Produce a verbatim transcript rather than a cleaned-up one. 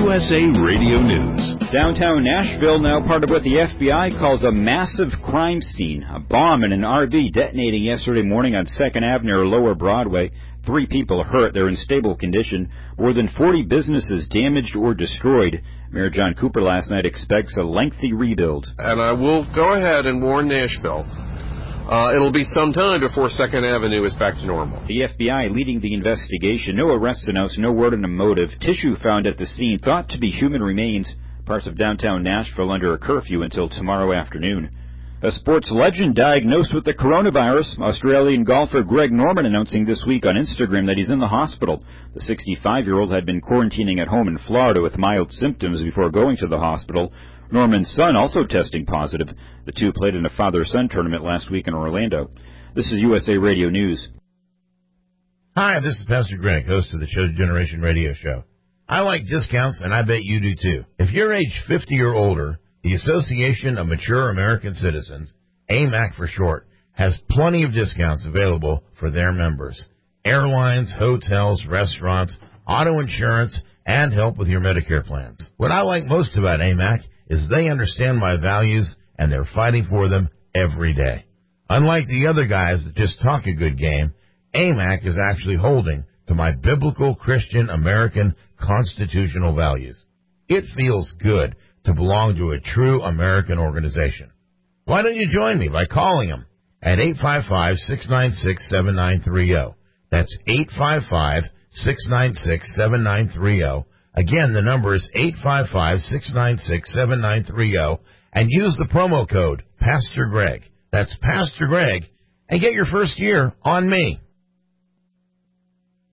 U S A Radio News. Downtown Nashville, now part of what the F B I calls a massive crime scene. A bomb in an R V detonating yesterday morning on second Avenue or Lower Broadway. Three people hurt. They're in stable condition. More than forty businesses damaged or destroyed. Mayor John Cooper last night expects a lengthy rebuild. And I will go ahead and warn Nashville. Uh, it'll be some time before second Avenue is back to normal. The F B I leading the investigation. No arrests announced, no word on a motive. Tissue found at the scene, thought to be human remains. Parts of downtown Nashville under a curfew until tomorrow afternoon. A sports legend diagnosed with the coronavirus. Australian golfer Greg Norman announcing this week on Instagram that he's in the hospital. The sixty-five-year-old had been quarantining at home in Florida with mild symptoms before going to the hospital. Norman's son also testing positive. The two played in a father-son tournament last week in Orlando. This is U S A Radio News. Hi, this is Pastor Greg, host of the Chosen Generation Radio Show. I like discounts, and I bet you do too. If you're age fifty or older, the Association of Mature American Citizens, A M A C for short, has plenty of discounts available for their members. Airlines, hotels, restaurants, auto insurance, and help with your Medicare plans. What I like most about A M A C is they understand my values, and they're fighting for them every day. Unlike the other guys that just talk a good game, A M A C is actually holding to my biblical Christian American constitutional values. It feels good to belong to a true American organization. Why don't you join me by calling them at eight five five, six nine six, seven nine three zero. That's eight five five, six nine six, seven nine three zero. Again, the number is eight five five, six nine six, seven nine three zero, and use the promo code Pastor Greg. That's Pastor Greg, and get your first year on me.